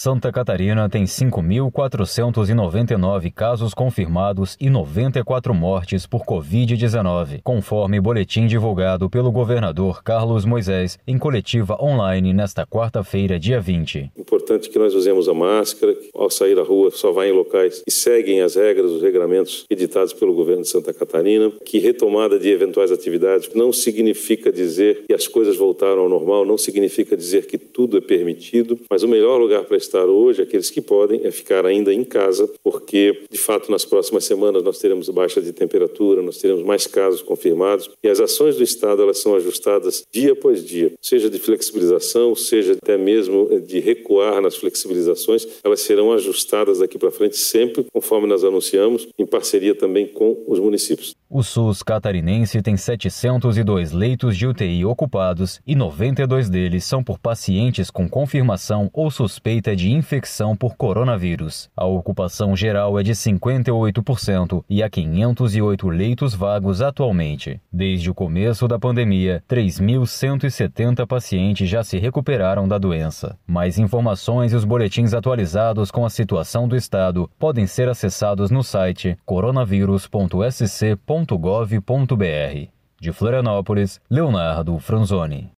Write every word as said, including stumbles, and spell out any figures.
Santa Catarina tem cinco mil quatrocentos e noventa e nove casos confirmados e noventa e quatro mortes por covid dezenove, conforme boletim divulgado pelo governador Carlos Moisés em coletiva online nesta quarta-feira, dia vinte. Importante que nós usemos a máscara, ao sair à rua só vá em locais que seguem as regras, os regramentos editados pelo governo de Santa Catarina, que retomada de eventuais atividades não significa dizer que as coisas voltaram ao normal, não significa dizer que tudo é permitido, mas o melhor lugar para estar hoje, aqueles que podem, é ficar ainda em casa, porque, de fato, nas próximas semanas nós teremos baixa de temperatura, nós teremos mais casos confirmados e as ações do Estado elas são ajustadas dia após dia, seja de flexibilização, seja até mesmo de recuar nas flexibilizações, elas serão ajustadas daqui para frente sempre, conforme nós anunciamos, em parceria também com os municípios. O SUS catarinense tem setecentos e dois leitos de U T I ocupados e noventa e dois deles são por pacientes com confirmação ou suspeita de infecção por coronavírus. A ocupação geral é de cinquenta e oito por cento e há quinhentos e oito leitos vagos atualmente. Desde o começo da pandemia, três mil cento e setenta pacientes já se recuperaram da doença. Mais informações e os boletins atualizados com a situação do estado podem ser acessados no site coronavírus ponto s c ponto gov ponto b r. De Florianópolis, Leonardo Franzoni.